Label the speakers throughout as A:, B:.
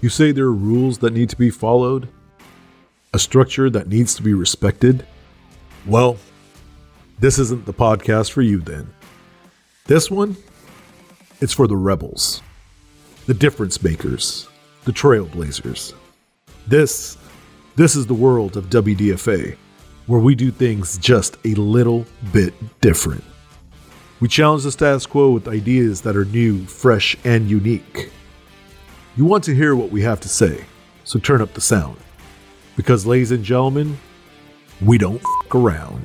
A: You say there are rules that need to be followed? A structure that needs to be respected? Well, this isn't the podcast for you then. This one, it's for the rebels, the difference makers, the trailblazers. This is the world of WDFA, where we do things just a little bit different. We challenge the status quo with ideas that are new, fresh, and unique. You want to hear what we have to say, so turn up the sound. Because, ladies and gentlemen, we don't f*** around.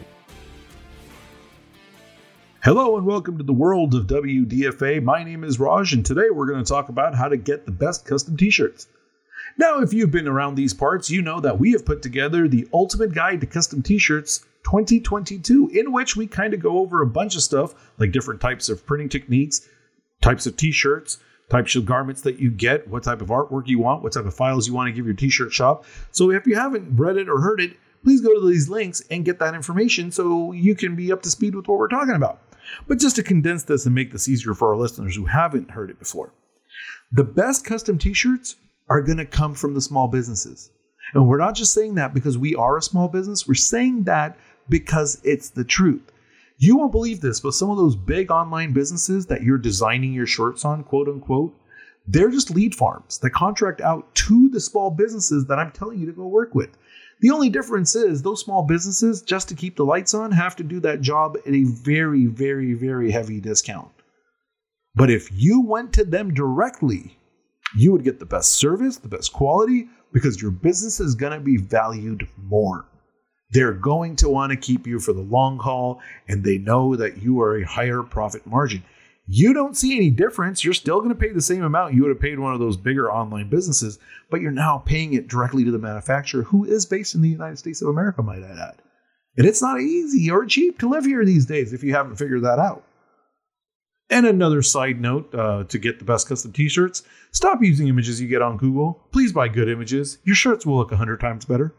A: Hello and welcome to the world of WDFA. My name is Raj, and today we're going to talk about how to get the best custom t-shirts. Now, if you've been around these parts, you know that we have put together the Ultimate Guide to Custom T-Shirts 2022, in which we kind of go over a bunch of stuff, like different types of printing techniques, types of t-shirts, types of garments that you get, what type of artwork you want, what type of files you want to give your t-shirt shop. So if you haven't read it or heard it, please go to these links and get that information so you can be up to speed with what we're talking about. But just to condense this and make this easier for our listeners who haven't heard it before, the best custom t-shirts are going to come from the small businesses. And we're not just saying that because we are a small business. We're saying that because it's the truth. You won't believe this, but some of those big online businesses that you're designing your shirts on, quote unquote, they're just lead farms that contract out to the small businesses that I'm telling you to go work with. The only difference is those small businesses, just to keep the lights on, have to do that job at a very, very, very heavy discount. But if you went to them directly, you would get the best service, the best quality, because your business is going to be valued more. They're going to want to keep you for the long haul, and they know that you are a higher profit margin. You don't see any difference. You're still going to pay the same amount you would have paid one of those bigger online businesses, but you're now paying it directly to the manufacturer, who is based in the United States of America, might I add. And it's not easy or cheap to live here these days if you haven't figured that out. And another side note, to get the best custom t-shirts, stop using images you get on Google. Please buy good images. Your shirts will look 100 times better.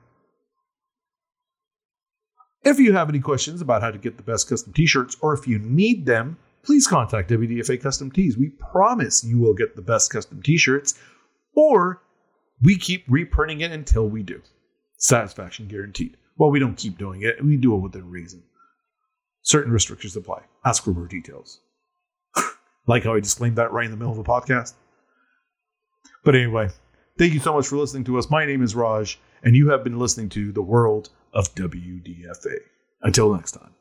A: If you have any questions about how to get the best custom t-shirts, or if you need them, please contact WDFA Custom Tees. We promise you will get the best custom t-shirts, or we keep reprinting it until we do. Satisfaction guaranteed. Well, we don't keep doing it. We do it within reason. Certain restrictions apply. Ask for more details. Like how I disclaimed that right in the middle of a podcast. But anyway, thank you so much for listening to us. My name is Raj, and you have been listening to the world of WDFA. Until next time.